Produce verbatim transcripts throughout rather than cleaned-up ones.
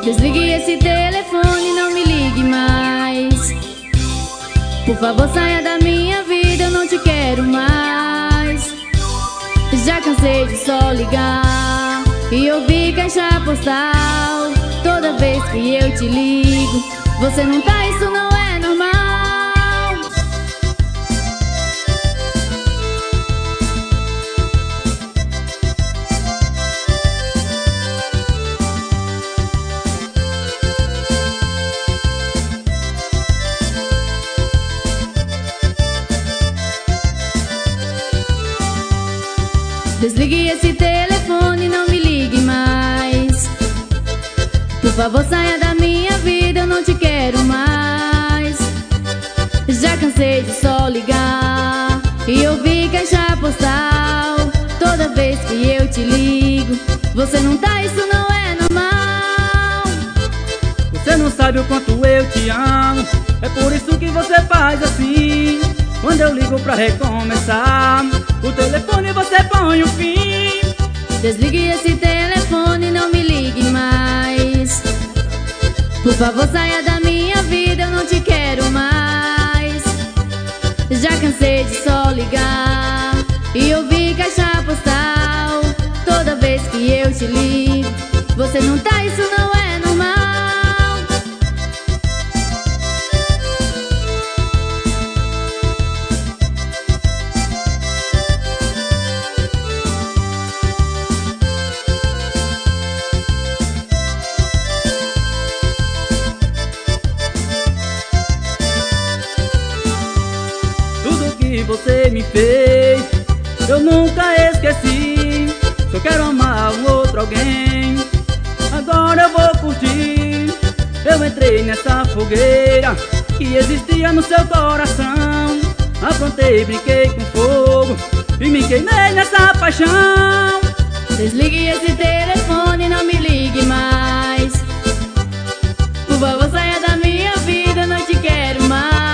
Desligue esse telefone, não me ligue mais. Por favor, saia da minha vida, eu não te quero mais. Já cansei de só ligar e ouvir caixa postal. Toda vez que eu te ligo, você não tá, isso não é normal. Desligue esse telefone, não me ligue mais. Por favor, saia da minha vida, eu não te quero mais. Já cansei de só ligar e ouvir caixa postal. Toda vez que eu te ligo, você não tá, isso não é normal. Você não sabe o quanto eu te amo, é por isso que você faz assim. Quando eu ligo pra recomeçar, o telefone você põe um fim. Desligue esse telefone, não me ligue mais. Por favor, saia da minha vida, eu não te quero mais. Já cansei de só ligar e ouvir caixa postal. Toda vez que eu te ligo, você não tá, isso não é normal. Que você me fez, eu nunca esqueci. Só quero amar um outro alguém, agora eu vou curtir. Eu entrei nessa fogueira que existia no seu coração. Aprontei, brinquei com fogo e me queimei nessa paixão. Desligue esse telefone, não me ligue mais. Por favor, saia da minha vida, não te quero mais.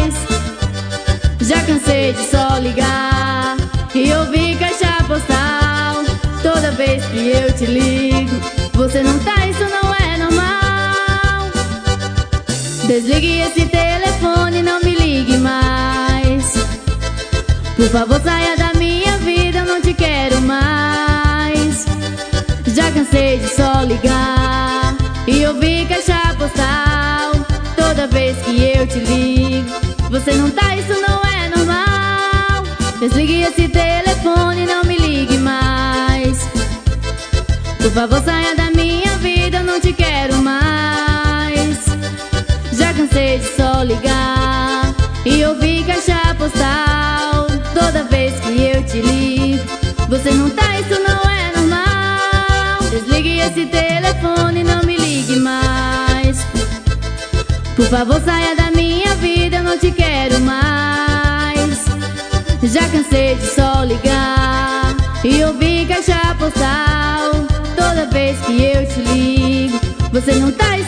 Já cansei de só ligar e ouvir caixa postal. Toda vez que eu te ligo, você não tá, isso não é normal. Desligue esse telefone, não me ligue mais. Por favor, saia da minha vida, eu não te quero mais. Já cansei de só ligar e ouvir caixa postal. Toda vez que eu te ligo, você não tá, isso não é normal. Desligue esse telefone, não me ligue mais. Por favor, saia da minha vida, eu não te quero mais. Já cansei de só ligar e ouvir caixa postal. Toda vez que eu te ligo, você não tá, isso não é normal. Desligue esse telefone, não me ligue mais. Por favor, saia da minha vida, eu não te quero mais. Já cansei de só ligar e ouvir caixa postal. Toda vez que eu te ligo, você não tá,